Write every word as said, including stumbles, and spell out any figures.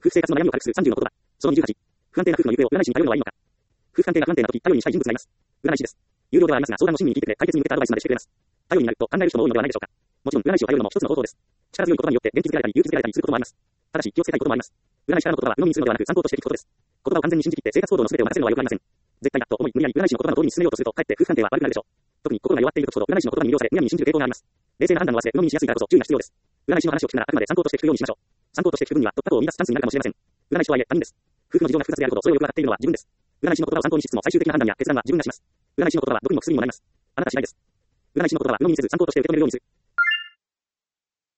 夫婦生活の悩みを軽くするさんじゅうの言葉。そのにじゅうはち。不安定な夫婦の行方を占い師に頼るのはいいのか。夫婦関係が不安定な時、頼りにしたい人物がいます。占い師です。有料ではありますが、相談を親身に聞いてくれ、解決に向けたアドバイスまでしてくれます。頼りになると考える人も多いのではないでしょうか。もちろん、占い師を頼るのも一つの方法です。力強い言葉によって元気づけられたり、勇気づけられたりすることもあります。ただし、気をつけたいこともあります。占い師からの言葉は鵜呑みにするのではなく参考として聞くことです。言葉を完全に信じきって生活行動の全てを任せるのは良くありません。絶対だと思い、無理やり占い師の言葉の通りに進めようとすると、かえって夫婦関係は悪くなるでしょう。特に心が弱っている時ほど占い師の言葉に魅了され、むやみに信じる傾向があります。冷静な判断を忘れ、鵜呑みにしやすいからこそ注意が必要です。占い師の話を聞くならあくまで参考として聞くようにしましょう。参考として聞く分には突破口を生み出すチャンスになるかもしれません。占い師とはいえ他人です。夫婦の事情が複雑であるほどそれをよくわかっているのは自分です。占い師の言葉を参考にしつつも最終的な判断や決断は自分がします。占い師の言葉は毒にも薬にもなります。あなた次第です。占い師の言葉は鵜呑みにせず参考として受け止めるようにする。